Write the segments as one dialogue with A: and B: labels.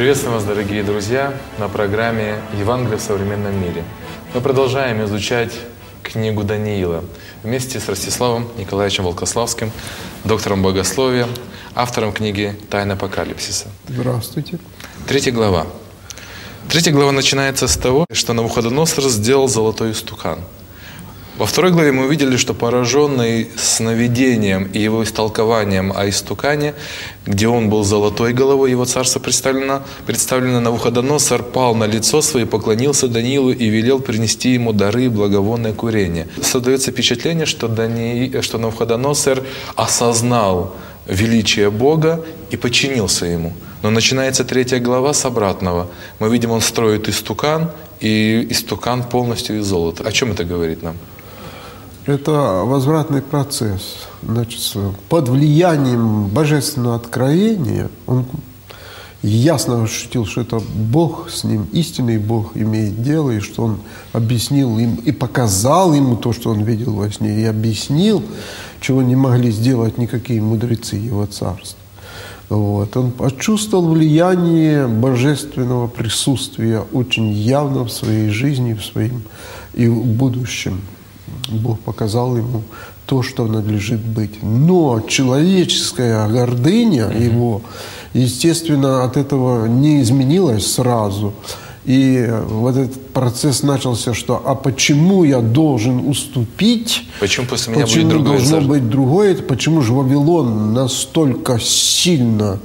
A: Приветствую вас, дорогие друзья, на программе «Евангелие в современном мире». Мы продолжаем изучать книгу Даниила вместе с Ростиславом Николаевичем Волкославским, доктором богословия, автором книги «Тайна Апокалипсиса».
B: Здравствуйте.
A: 3 глава. 3 глава начинается с того, что Навуходоносор сделал золотой истукан. Во 2 главе мы увидели, что пораженный сновидением и его истолкованием о истукане, где он был золотой головой, его царство представлено, Навуходоносор пал на лицо свое, поклонился Даниилу и велел принести ему дары и благовонное курение. Создается впечатление, что Навуходоносор осознал величие Бога и подчинился ему. Но начинается 3 глава с обратного. Мы видим, он строит истукан, и истукан полностью из золота. О чем это говорит нам?
B: Это возвратный процесс. Значит, под влиянием божественного откровения он ясно ощутил, что это Бог с ним, истинный Бог имеет дело, и что он объяснил им и показал ему то, что он видел во сне, и объяснил, чего не могли сделать никакие мудрецы его царства. Вот. Он почувствовал влияние божественного присутствия очень явно в своей жизни, в своем и в будущем. Бог показал ему то, что надлежит быть. Но человеческая гордыня его, естественно, от этого не изменилась сразу. И вот этот процесс начался, что «а почему я должен уступить?
A: Почему после меня
B: почему
A: будет другое
B: должно
A: царство?
B: быть другое? Почему же Вавилон настолько сильно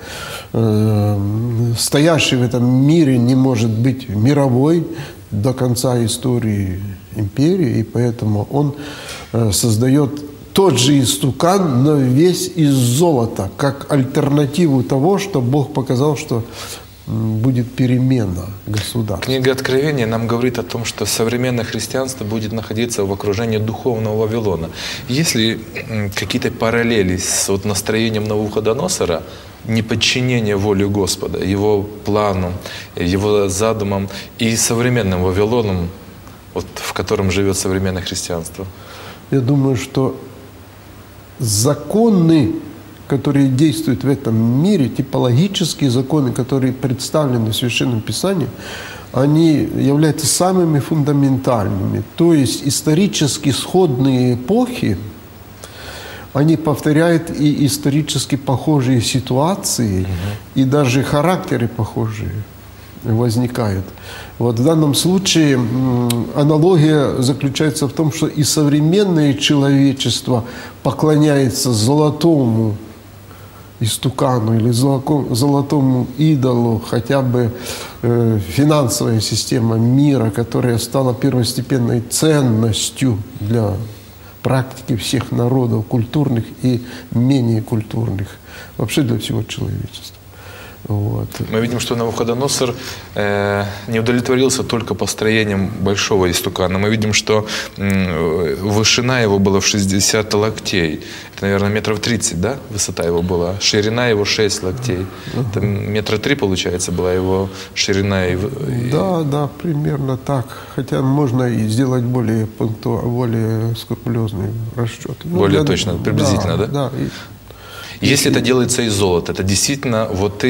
B: стоящий в этом мире не может быть мировой до конца истории империи?» И поэтому он создает тот же истукан, но весь из золота, как альтернативу того, что Бог показал, что будет перемена государства.
A: Книга Откровения нам говорит о том, что современное христианство будет находиться в окружении духовного Вавилона. Есть ли какие-то параллели с настроением Навуходоносора, неподчинение воле Господа, его плану, его задумам и современным Вавилоном, в котором живет современное христианство?
B: Я думаю, что законы, которые действуют в этом мире, типологические законы, которые представлены в Священном Писании, они являются самыми фундаментальными. То есть исторически сходные эпохи, они повторяют и исторически похожие ситуации, и даже характеры похожие возникают. Вот в данном случае аналогия заключается в том, что и современное человечество поклоняется золотому истукану или золотому идолу, хотя бы финансовая система мира, которая стала первостепенной ценностью для практики всех народов, культурных и менее культурных, вообще для всего человечества. Вот.
A: Мы видим, что Навуходоносор не удовлетворился только построением большого истукана. Мы видим, что вышина его была в 60 локтей. Это, наверное, метров 30, да? Высота его была. Ширина его 6 локтей. Это метра 3, получается, была его ширина.
B: Да, примерно так. Хотя можно и сделать более скрупулезный расчет.
A: Более точно, приблизительно, да?
B: Да.
A: Если это делается из золота, это действительно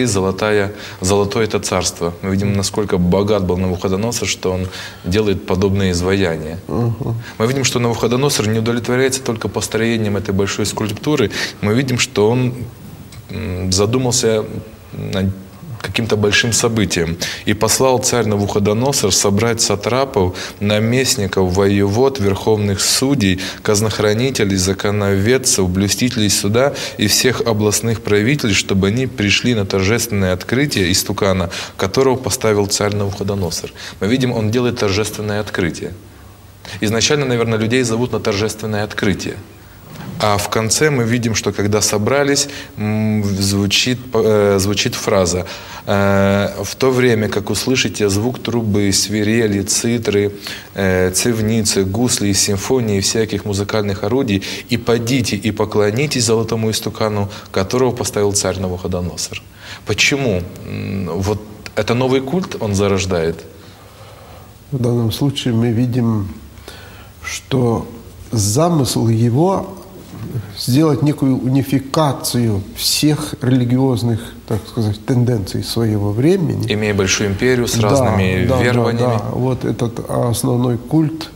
A: золотое это царство. Мы видим, насколько богат был Навуходоносор, что он делает подобные изваяния. Мы видим, что Навуходоносор не удовлетворяется только построением этой большой скульптуры. Мы видим, что он задумался над каким-то большим событием. И послал царь Навуходоносор собрать сатрапов, наместников, воевод, верховных судей, казнохранителей, законоведцев, блюстителей суда и всех областных правителей, чтобы они пришли на торжественное открытие истукана, которого поставил царь Навуходоносор. Мы видим, он делает торжественное открытие. Изначально, наверное, людей зовут на торжественное открытие. А в конце мы видим, что когда собрались, звучит фраза: «В то время, как услышите звук трубы, свирели, цитры, цевницы, гусли, симфонии и всяких музыкальных орудий, и подите и поклонитесь золотому истукану, которого поставил царь Навуходоносор». Почему? Вот это новый культ он зарождает?
B: В данном случае мы видим, что замысл его сделать некую унификацию всех религиозных, так сказать, тенденций своего времени.
A: Имея большую империю с разными верованиями.
B: Да. Вот этот основной культ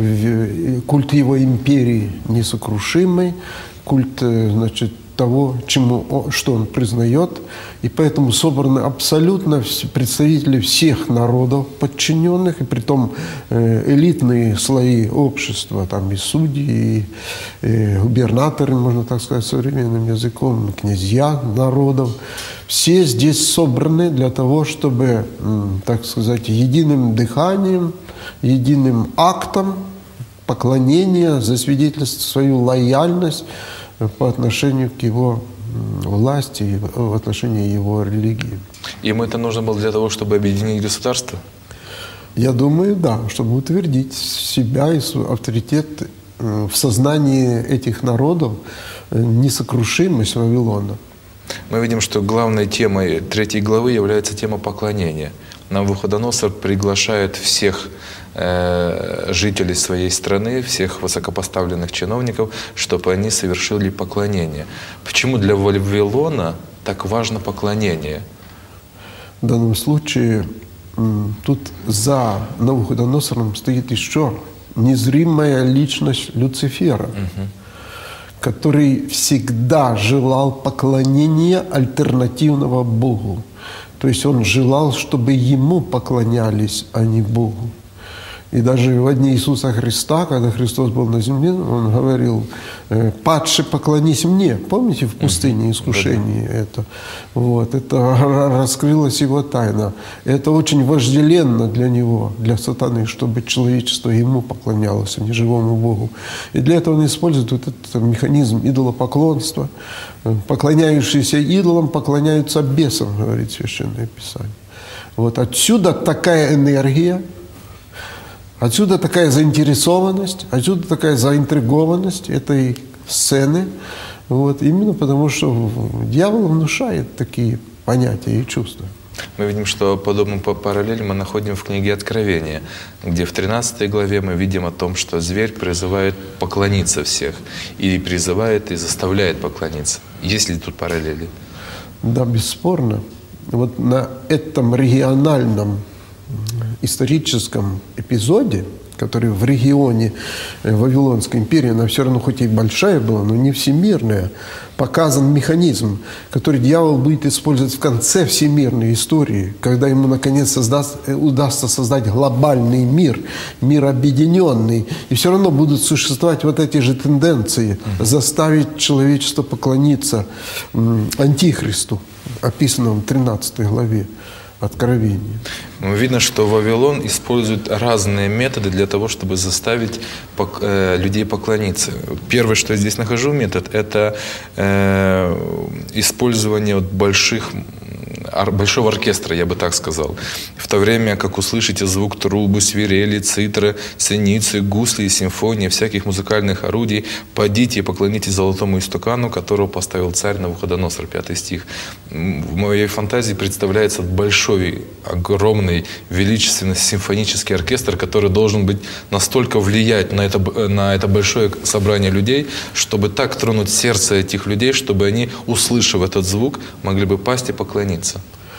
B: его империи несокрушимый, культ, значит, того, что он признает. И поэтому собраны абсолютно представители всех народов подчиненных, и притом элитные слои общества, там и судьи, и губернаторы, можно так сказать, современным языком, князья народов. Все здесь собраны для того, чтобы, так сказать, единым дыханием, единым актом поклонения засвидетельствовать свою лояльность по отношению к его власти и в отношении его религии.
A: Им это нужно было для того, чтобы объединить государство?
B: Я думаю, да, чтобы утвердить себя и свой авторитет в сознании этих народов, несокрушимость Вавилона.
A: Мы видим, что главной темой 3 главы является тема поклонения. Навуходоносор приглашает всех жителей своей страны, всех высокопоставленных чиновников, чтобы они совершили поклонение. Почему для Вавилона так важно поклонение?
B: В данном случае тут за Навуходоносором стоит еще незримая личность Люцифера, который всегда желал поклонения альтернативного Богу. То есть он желал, чтобы ему поклонялись, а не Богу. И даже во дни Иисуса Христа, когда Христос был на земле, Он говорил: «Падше, поклонись мне». Помните, в пустыне искушение это? Вот, это раскрылась его тайна. Это очень вожделенно для него, для сатаны, чтобы человечество ему поклонялось, а не живому Богу. И для этого он использует вот этот механизм идолопоклонства. Поклоняющиеся идолам поклоняются бесам, говорит Священное Писание. Вот отсюда такая энергия, отсюда такая заинтересованность, отсюда такая заинтригованность этой сцены. Вот, именно потому, что дьявол внушает такие понятия и чувства.
A: Мы видим, что подобную параллель мы находим в книге Откровения, где в 13 главе мы видим о том, что зверь призывает поклониться всех, и призывает, и заставляет поклониться. Есть ли тут параллели? Да,
B: бесспорно. Вот на этом региональном историческом эпизоде, который в регионе Вавилонской империи, она все равно хоть и большая была, но не всемирная, показан механизм, который дьявол будет использовать в конце всемирной истории, когда ему наконец удастся создать глобальный мир, мир объединенный, и все равно будут существовать вот эти же тенденции, заставить человечество поклониться Антихристу, описанному в 13 главе Откровения.
A: Видно, что Вавилон использует разные методы для того, чтобы заставить людей поклониться. Первое, что я здесь нахожу метод, это использование большого оркестра, я бы так сказал. В то время, как услышите звук трубы, свирели, цитры, синицы, гусли, симфонии, всяких музыкальных орудий, подите и поклонитесь золотому истукану, которого поставил царь Навуходоносор, 5 стих. В моей фантазии представляется большой, огромный, величественный симфонический оркестр, который должен быть настолько влиять на это большое собрание людей, чтобы так тронуть сердце этих людей, чтобы они, услышав этот звук, могли бы пасть и поклониться.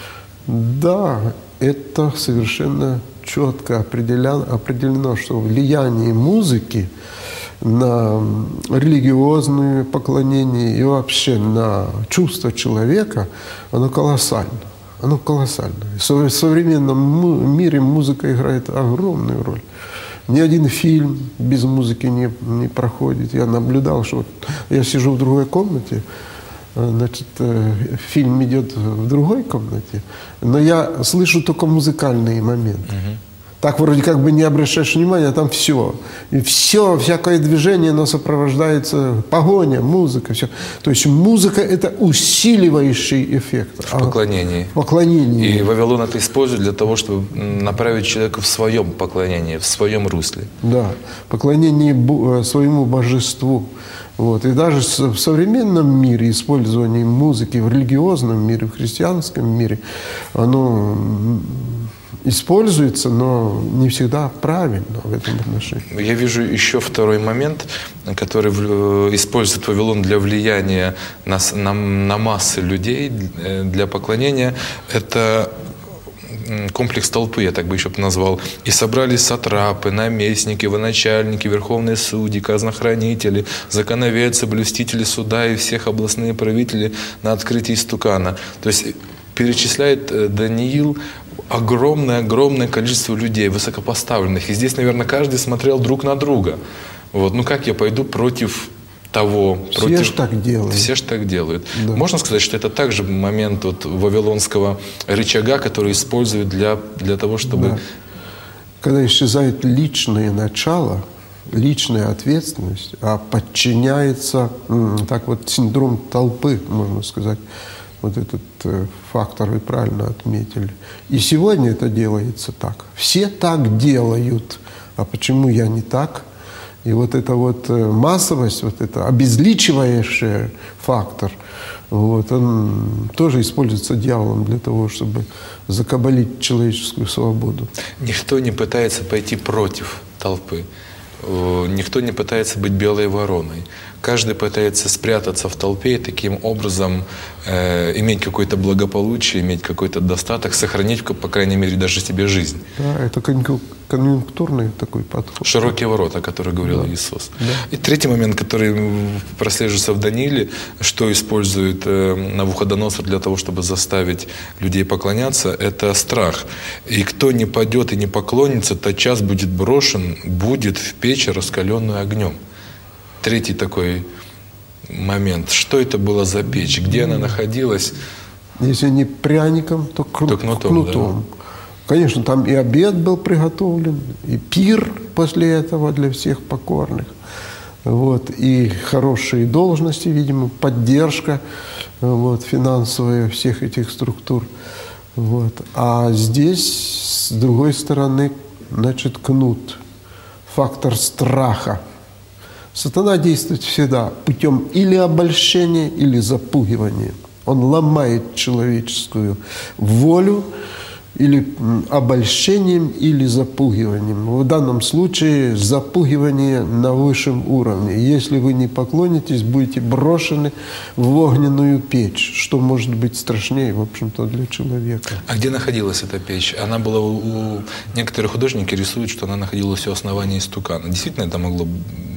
B: Да, это совершенно четко определено, что влияние музыки на религиозные поклонения и вообще на чувство человека, оно колоссально. Оно колоссально. В современном мире музыка играет огромную роль. Ни один фильм без музыки не проходит. Я наблюдал, что я сижу в другой комнате, значит, фильм идет в другой комнате, но я слышу только музыкальные моменты. Так вроде как бы не обращаешь внимания, а там все. И все, всякое движение, оно сопровождается погоня, музыка, все. То есть музыка – это усиливающий эффект.
A: В поклонении.
B: В поклонении.
A: И Вавилон это использует для того, чтобы направить человека в своем поклонении, в своем русле.
B: Да, поклонение своему божеству. Вот. И даже в современном мире использование музыки, в религиозном мире, в христианском мире, оно используется, но не всегда правильно в этом отношении.
A: Я вижу еще второй момент, который использует Вавилон для влияния на массы людей, для поклонения. Это комплекс толпы, я так бы еще назвал. И собрались сатрапы, наместники, военачальники, верховные судьи, казнохранители, законоведцы, блюстители суда и всех областные правители на открытии истукана. То есть перечисляет Даниил огромное количество людей, высокопоставленных. И здесь, наверное, каждый смотрел друг на друга. Вот. Ну как я пойду против того?
B: Все же так делают.
A: Все же так делают.
B: Да.
A: Можно сказать, что это также момент вот вавилонского рычага, который используют для того, чтобы...
B: Да. Когда исчезает личное начало, личная ответственность, а подчиняется, так вот, синдром толпы, можно сказать, вот этот фактор вы правильно отметили. И сегодня это делается так. Все так делают. А почему я не так? И вот эта вот массовость, вот это обезличивающий фактор, вот, он тоже используется дьяволом для того, чтобы закабалить человеческую свободу.
A: Никто не пытается пойти против толпы. Никто не пытается быть белой вороной. Каждый пытается спрятаться в толпе и таким образом иметь какое-то благополучие, иметь какой-то достаток, сохранить, по крайней мере, даже себе жизнь.
B: Да, это конъюнктурный такой подход.
A: Широкие ворота, о которых говорил Иисус. Да. И третий момент, который прослеживается в Данииле, что использует Навуходоносор для того, чтобы заставить людей поклоняться, это страх. И кто не падет и не поклонится, тотчас будет брошен, будет в печь, раскаленную огнем. Третий такой момент. Что это было за печь? Где она находилась?
B: Если не пряником, то кнутом. Да. Конечно, там и обед был приготовлен, и пир после этого для всех покорных. Вот, и хорошие должности, видимо, поддержка вот, финансовая всех этих структур. Вот. А здесь, с другой стороны, значит, кнут. Фактор страха. Сатана действует всегда путем или обольщения, или запугивания. Он ломает человеческую волю или обольщением, или запугиванием. В данном случае запугивание на высшем уровне. Если вы не поклонитесь, будете брошены в огненную печь, что может быть страшнее, в общем-то, для человека.
A: А где находилась эта печь? Она была у... Некоторые художники рисуют, что она находилась у основания истукана. Действительно это могло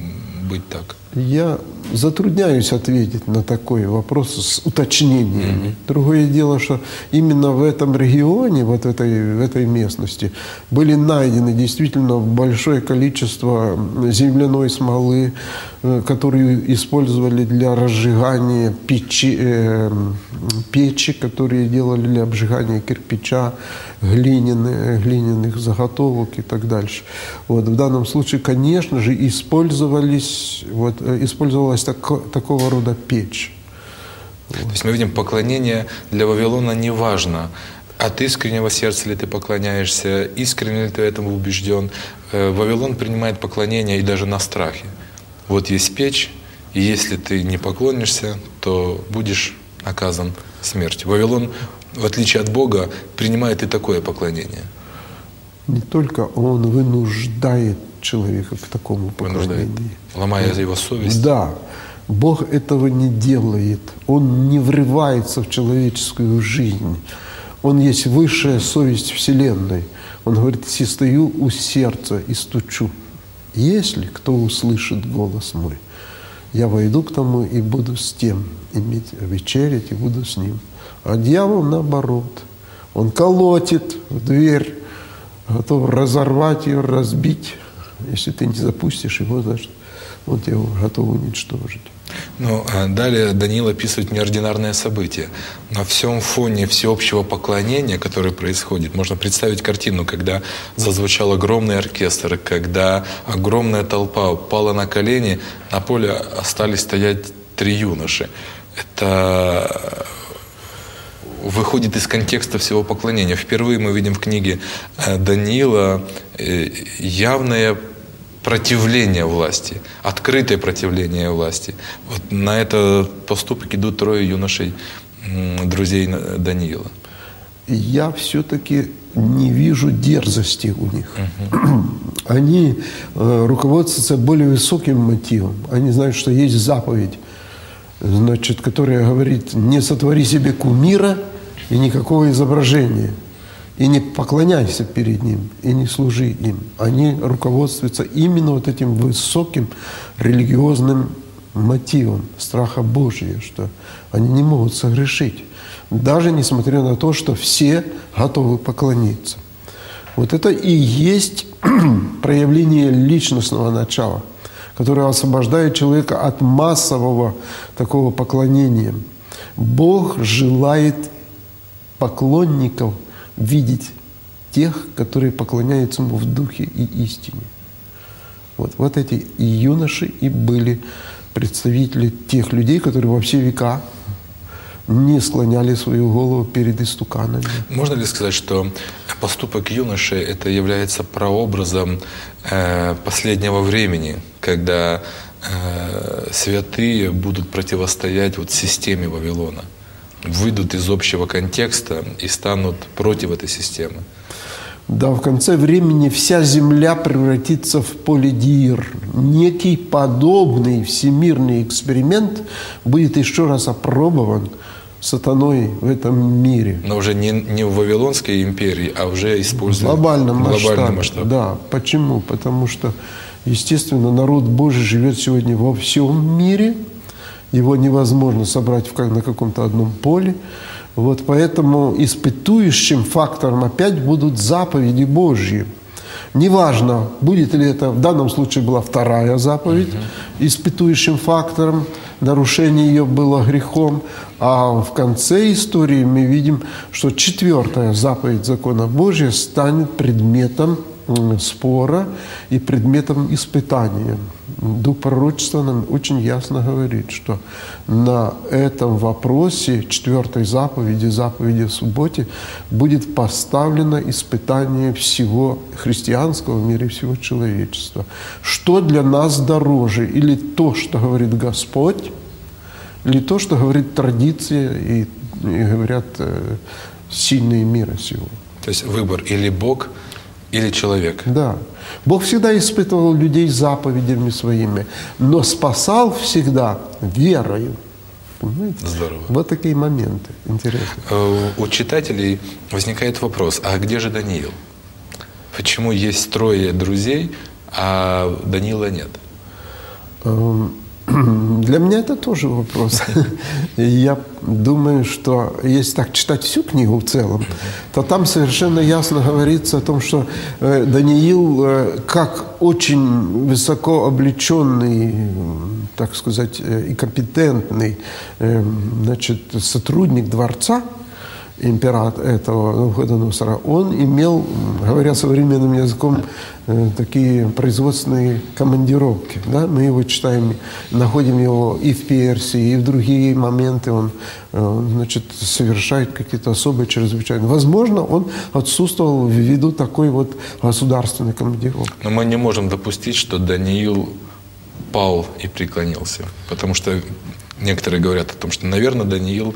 A: быть так?
B: Я затрудняюсь ответить на такой вопрос с уточнениями. Другое дело, что именно в этом регионе, вот в этой местности, были найдены действительно большое количество земляной смолы, которую использовали для разжигания печи, которые делали для обжигания кирпича, глиняных заготовок и так дальше. Вот, в данном случае, конечно же, использовалась такого рода печь.
A: То есть мы видим, поклонение для Вавилона не важно. От искреннего сердца ли ты поклоняешься, искренне ли ты этому убежден. Вавилон принимает поклонение и даже на страхе. Вот есть печь, и если ты не поклонишься, то будешь наказан смертью. Вавилон, в отличие от Бога, принимает и такое поклонение.
B: Не только он вынуждает человека к такому поклонению.
A: Ломая его совесть.
B: Да. Бог этого не делает. Он не врывается в человеческую жизнь. Он есть высшая совесть Вселенной. Он говорит: «Стою у сердца и стучу. Если кто услышит голос мой, я войду к тому и буду с тем иметь вечерять, и буду с ним». А дьявол наоборот. Он колотит в дверь, готов разорвать ее, разбить. Если ты не запустишь его, значит, он тебя готов уничтожить.
A: Ну, далее Даниил описывает неординарное событие. На всем фоне всеобщего поклонения, которое происходит, можно представить картину, когда зазвучал огромный оркестр, когда огромная толпа упала на колени, на поле остались стоять 3 юноши. Это выходит из контекста всего поклонения. Впервые мы видим в книге Даниила явное противление власти, открытое противление власти. Вот на этот поступок идут 3 юношей, друзей Даниила.
B: Я все-таки не вижу дерзости у них. Они руководствуются более высоким мотивом. Они знают, что есть заповедь, значит, которая говорит: не сотвори себе кумира и никакого изображения, и не поклоняйся перед ним, и не служи им. Они руководствуются именно вот этим высоким религиозным мотивом страха Божия, что они не могут согрешить, даже несмотря на то, что все готовы поклониться. Вот это и есть проявление личностного начала, которое освобождает человека от массового такого поклонения. Бог желает поклонников видеть тех, которые поклоняются Ему в духе и истине. Вот эти и юноши и были представители тех людей, которые во все века не склоняли свою голову перед истуканами.
A: Можно ли сказать, что поступок юноши это является прообразом последнего времени, когда святые будут противостоять вот системе Вавилона, выйдут из общего контекста и станут против этой системы?
B: Да, в конце времени вся земля превратится в поле Диир. Некий подобный всемирный эксперимент будет еще раз опробован сатаной в этом мире.
A: Но уже не в Вавилонской империи, а уже используя
B: глобальном
A: масштабе.
B: Да. Почему? Потому что, естественно, народ Божий живет сегодня во всем мире. Его невозможно собрать на каком-то одном поле. Вот поэтому испытующим фактором опять будут заповеди Божьи. Неважно, будет ли это, в данном случае была вторая заповедь, испытующим фактором, нарушение ее было грехом, а в конце истории мы видим, что четвертая заповедь закона Божьего станет предметом спора и предметом испытания. Дух пророчества нам очень ясно говорит, что на этом вопросе четвертой заповеди о субботе, будет поставлено испытание всего христианского мира и всего человечества. Что для нас дороже? Или то, что говорит Господь, или то, что говорит традиция и говорят сильные мира сего?
A: То есть выбор или Бог, или человек.
B: Да. Бог всегда испытывал людей заповедями своими, но спасал всегда верою. Понимаете?
A: Здорово.
B: Вот такие моменты интересные.
A: У читателей возникает вопрос: а где же Даниил? Почему есть 3 друзей, а Даниила нет?
B: Для меня это тоже вопрос. Я думаю, что если так читать всю книгу в целом, то там совершенно ясно говорится о том, что Даниил, как очень высоко облеченный, так сказать, и компетентный, значит, сотрудник дворца императора этого Навуходоносора, он имел, говоря современным языком, такие производственные командировки. Да? Мы его читаем, находим его и в Персии, и в другие моменты он значит, совершает какие-то особые чрезвычайные. Возможно, он отсутствовал ввиду такой вот государственной командировки.
A: Но мы не можем допустить, что Даниил пал и преклонился. Потому что некоторые говорят о том, что, наверное, Даниил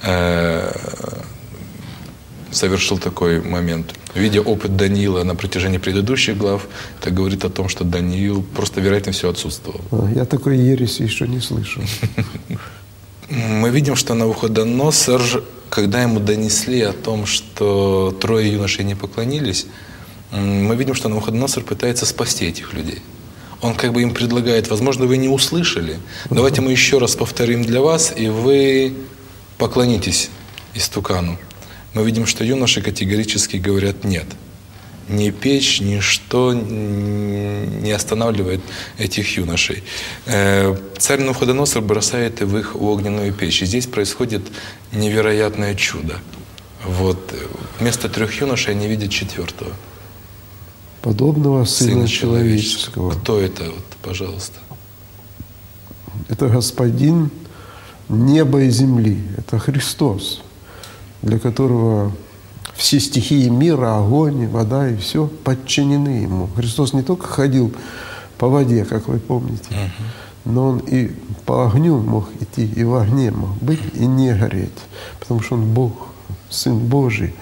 A: совершил такой момент. Видя опыт Даниила на протяжении предыдущих глав, это говорит о том, что Даниил просто, вероятно, все отсутствовал.
B: Я такой ереси еще не слышал.
A: Мы видим, что Навуходоносор, когда ему донесли о том, что 3 юношей не поклонились, мы видим, что Навуходоносор пытается спасти этих людей. Он как бы им предлагает: возможно, вы не услышали, давайте мы еще раз повторим для вас, и вы поклонитесь истукану. Мы видим, что юноши категорически говорят: нет. Ни печь, ничто не останавливает этих юношей. Царь Навуходоносор бросает в их огненную печь. И здесь происходит невероятное чудо. Вот. Вместо 3 юношей они видят 4-го.
B: Подобного Сына Человеческого.
A: Кто это? Вот, пожалуйста.
B: Это Господин неба и земли. Это Христос, для которого все стихии мира, огонь, вода и все подчинены Ему. Христос не только ходил по воде, как вы помните, но Он и по огню мог идти, и в огне мог быть, и не гореть. Потому что Он Бог, Сын Божий.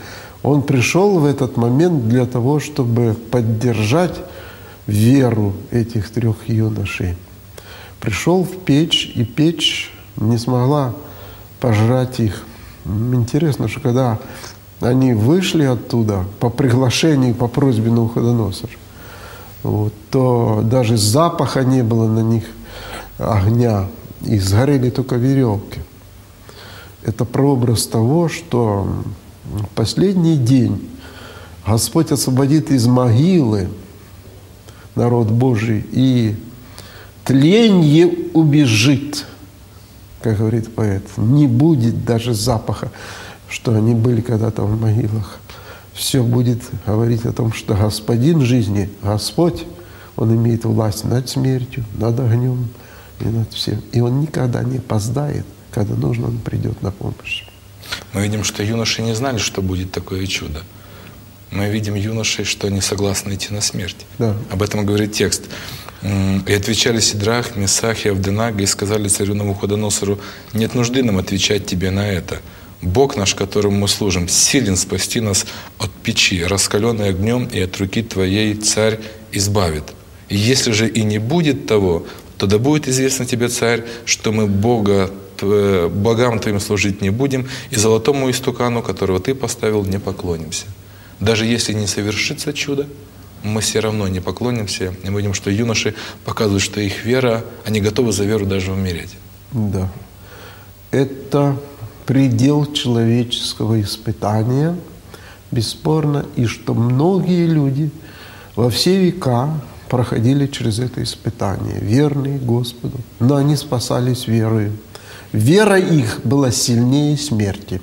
B: Он пришел в этот момент для того, чтобы поддержать веру этих 3 юношей. Пришел в печь, и печь не смогла пожрать их. Интересно, что когда они вышли оттуда по приглашению, по просьбе Навуходоносора, вот, то даже запаха не было на них огня, и сгорели только веревки. Это прообраз того, что в последний день Господь освободит из могилы народ Божий, и тленье убежит, как говорит поэт. Не будет даже запаха, что они были когда-то в могилах. Все будет говорить о том, что Господин жизни, Господь, Он имеет власть над смертью, над огнем и над всем. И Он никогда не опоздает, когда нужно, Он придет на помощь.
A: Мы видим, что юноши не знали, что будет такое чудо. Мы видим юношей, что они согласны идти на смерть.
B: Да.
A: Об этом говорит текст. «И отвечали Сидрах, Месах и Авденага, и сказали царю Навуходоносору: нет нужды нам отвечать тебе на это. Бог наш, которому мы служим, силен спасти нас от печи, раскаленной огнем, и от руки твоей царь избавит. И если же и не будет того, то да будет известно тебе, царь, что мы богам твоим служить не будем, и золотому истукану, которого ты поставил, не поклонимся». Даже если не совершится чудо, мы все равно не поклонимся. И мы видим, что юноши показывают, что их вера, они готовы за веру даже умереть.
B: Да. Это предел человеческого испытания, бесспорно, и что многие люди во все века проходили через это испытание, верные Господу, но они спасались верою. Вера их была сильнее смерти.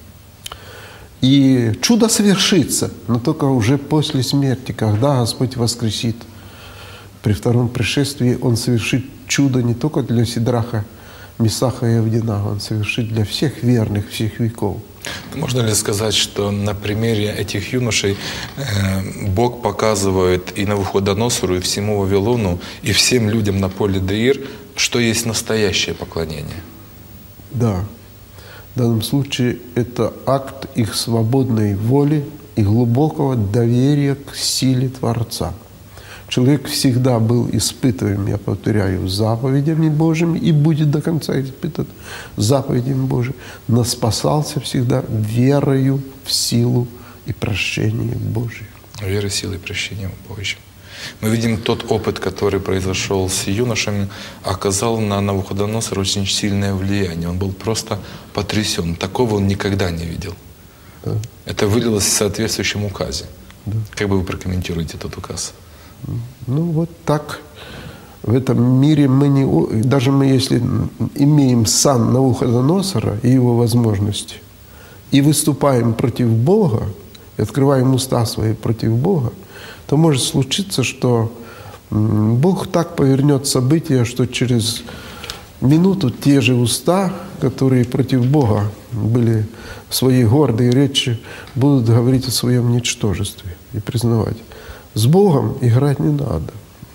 B: И чудо совершится, но только уже после смерти, когда Господь воскресит. При втором пришествии Он совершит чудо не только для Сидраха, Месаха и Авденага, Он совершит для всех верных, всех веков.
A: Можно ли сказать, что на примере этих юношей Бог показывает и Навуходоносору, и всему Вавилону, и всем людям на поле Деир, что есть настоящее поклонение?
B: Да. В данном случае это акт их свободной воли и глубокого доверия к силе Творца. Человек всегда был испытываем, я повторяю, заповедями Божьими и будет до конца испытан заповедями Божьими, но спасался всегда верою в силу и прощение Божие.
A: Вера, сила и прощение Божьим. Мы видим тот опыт, который произошел с юношами, оказал на Навуходоносора очень сильное влияние. Он был просто потрясен. Такого он никогда не видел.
B: Да.
A: Это вылилось в соответствующем указе.
B: Да.
A: Как бы вы прокомментируете этот указ?
B: Ну вот так в этом мире мы не... Даже мы, если имеем сан Навуходоносора и его возможности, и выступаем против Бога, и открываем уста свои против Бога, то может случиться, что Бог так повернет события, что через минуту те же уста, которые против Бога были в своей гордой речи, будут говорить о своем ничтожестве и признавать: с Богом играть не надо.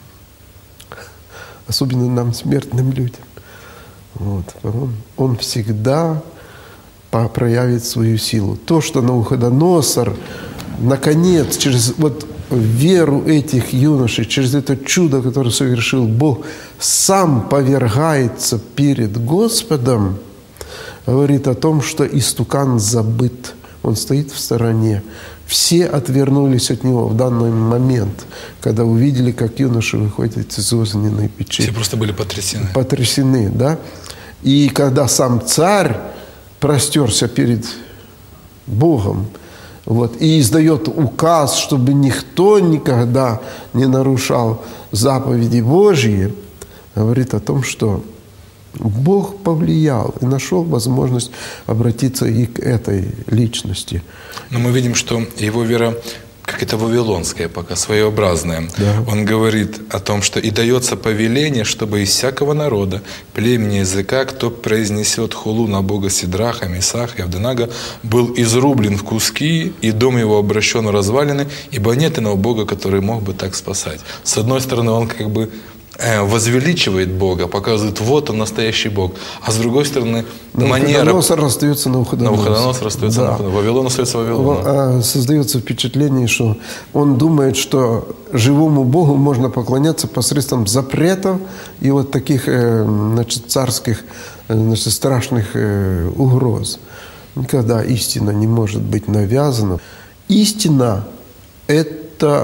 B: Особенно нам, смертным людям. Вот. Он всегда проявит свою силу. То, что Навуходоносор, наконец, через веру этих юношей, через это чудо, которое совершил Бог, сам повергается перед Господом, говорит о том, что истукан забыт. Он стоит в стороне. Все отвернулись от него в данный момент, когда увидели, как юноши выходят из огненной печи.
A: Все просто были потрясены.
B: Потрясены, да? И когда сам царь простерся перед Богом, и издает указ, чтобы никто никогда не нарушал заповеди Божьи, говорит о том, что Бог повлиял и нашел возможность обратиться и к этой личности.
A: Но мы видим, что его вера какая-то вавилонская пока, своеобразная.
B: Да.
A: Он говорит о том, что «и дается повеление, чтобы из всякого народа, племени, языка, кто произнесет хулу на Бога Сидраха, Месаха и Авденага, был изрублен в куски, и дом его обращен в развалины, ибо нет иного Бога, который мог бы так спасать». С одной стороны, он как бы возвеличивает Бога, показывает, вот он настоящий Бог. А с другой стороны, манера...
B: Навуходоносор остается Навуходоносор.
A: Навуходоносор остается Навуходоносор. Вавилон остается Вавилоном.
B: Создается впечатление, что он думает, что живому Богу можно поклоняться посредством запретов и вот таких, значит, царских, значит, страшных угроз. Никогда истина не может быть навязана. Истина – это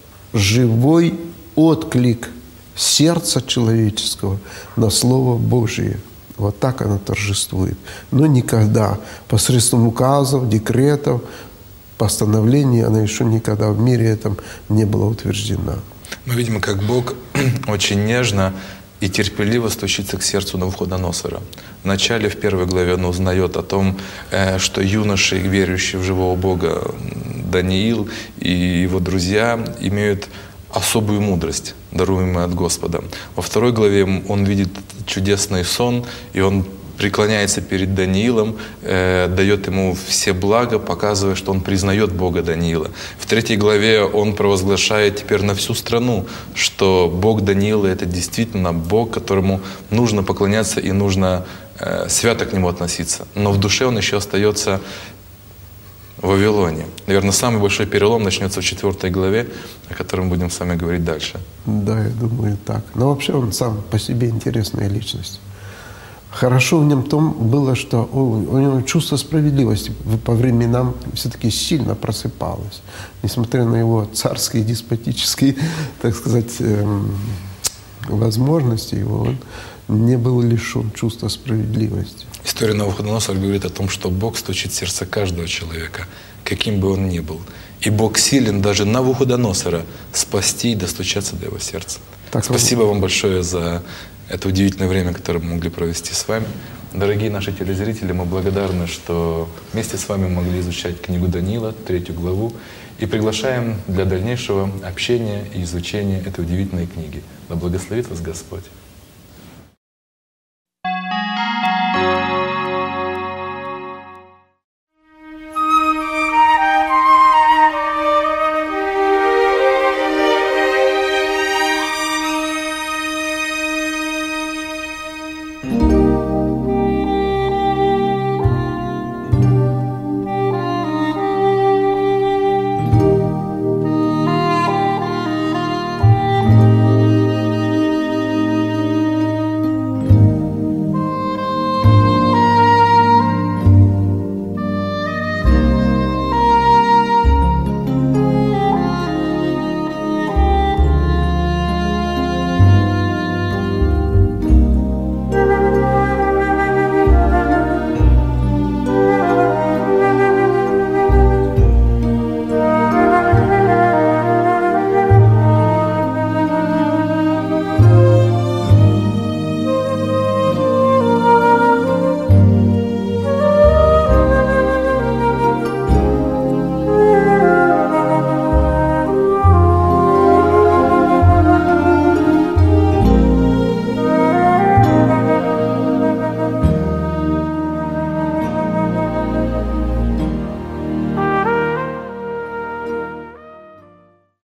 B: живой отклик сердца человеческого на Слово Божие. Вот так она торжествует. Но никогда посредством указов, декретов, постановлений она еще никогда в мире этом не была утверждена.
A: Мы видим, как Бог очень нежно и терпеливо стучится к сердцу Навуходоносора. Вначале, в 1 главе, он узнает о том, что юноши, верующие в живого Бога, Даниил и его друзья, имеют особую мудрость, даруемую от Господа. Во 2 главе он видит чудесный сон, и он преклоняется перед Даниилом, дает ему все блага, показывая, что он признает Бога Даниила. В 3 главе он провозглашает теперь на всю страну, что Бог Даниила — это действительно Бог, которому нужно поклоняться и нужно свято к нему относиться. Но в душе он еще остается в Вавилоне. Наверное, самый большой перелом начнется в 4 главе, о котором мы будем с вами говорить дальше.
B: Да, я думаю, так. Но вообще он сам по себе интересная личность. Хорошо в нем том было, что у него чувство справедливости по временам все-таки сильно просыпалось. Несмотря на его царские, деспотические, так сказать, возможности его, он не был лишен чувства справедливости.
A: История Навуходоносора говорит о том, что Бог стучит в сердце каждого человека, каким бы он ни был. И Бог силен даже Навуходоносора спасти и достучаться до его сердца.
B: Так,
A: спасибо вам большое за это удивительное время, которое мы могли провести с вами. Дорогие наши телезрители, мы благодарны, что вместе с вами могли изучать книгу Даниила, 3 главу, и приглашаем для дальнейшего общения и изучения этой удивительной книги. Да благословит вас Господь!